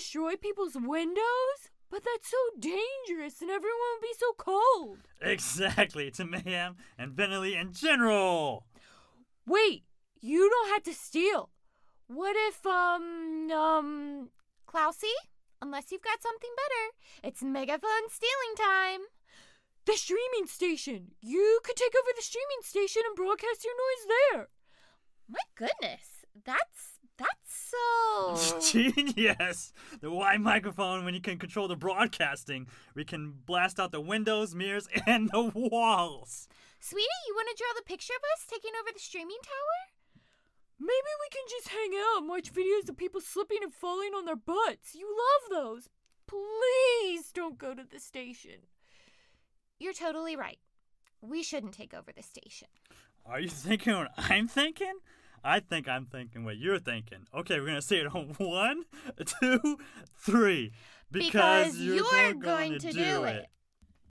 destroy people's windows? But that's so dangerous and everyone would be so cold. Exactly, to Mayhem and Bentley in general. Wait, you don't have to steal. What if, Klausy? Unless you've got something better, it's megaphone stealing time. The streaming station. You could take over the streaming station and broadcast your noise there. My goodness, that's so... Genius! The wide microphone, when you can control the broadcasting, we can blast out the windows, mirrors, and the walls. Sweetie, you want to draw the picture of us taking over the streaming tower? Maybe we can just hang out and watch videos of people slipping and falling on their butts. You love those. Please don't go to the station. You're totally right. We shouldn't take over the station. Are you thinking what I'm thinking? I think I'm thinking what you're thinking. Okay, we're going to say it on 1, 2, 3. Because you're going to do it.